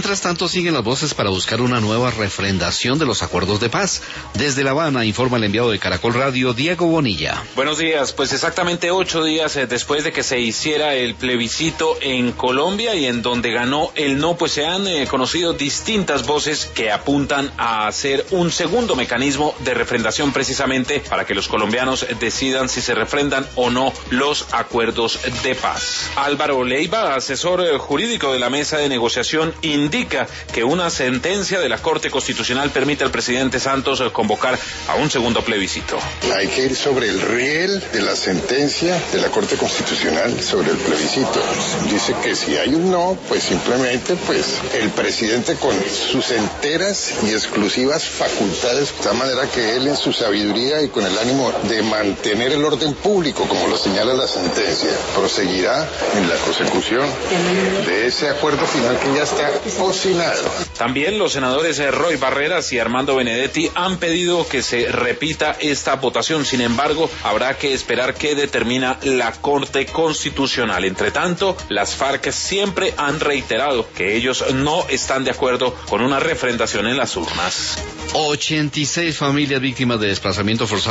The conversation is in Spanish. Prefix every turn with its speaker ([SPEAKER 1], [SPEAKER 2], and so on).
[SPEAKER 1] Mientras tanto, siguen las voces para buscar una nueva refrendación de los acuerdos de paz. Desde La Habana, informa el enviado de Caracol Radio, Diego Bonilla.
[SPEAKER 2] Buenos días, pues exactamente 8 días después de que se hiciera el plebiscito en Colombia y en donde ganó el no, pues se han conocido distintas voces que apuntan a hacer un segundo mecanismo de refrendación precisamente para que los colombianos decidan si se refrendan o no los acuerdos de paz. Álvaro Leiva, asesor jurídico de la mesa de negociación, indica que una sentencia de la Corte Constitucional permite al presidente Santos convocar a un segundo plebiscito.
[SPEAKER 3] Hay que ir sobre el riel de la sentencia de la Corte Constitucional sobre el plebiscito. Dice que si hay un no, pues simplemente el presidente con sus enteras y exclusivas facultades, de tal manera que él en su sabiduría y con el ánimo de mantener el orden público, como lo señala la sentencia, proseguirá en la consecución de ese acuerdo final que ya está cocinado.
[SPEAKER 2] También los senadores Roy Barreras y Armando Benedetti han pedido que se repita esta votación. Sin embargo, habrá que esperar qué determina la Corte Constitucional. Entre tanto, las FARC siempre han reiterado que ellos no están de acuerdo con una refrendación en las urnas.
[SPEAKER 1] 86 familias víctimas de desplazamiento forzado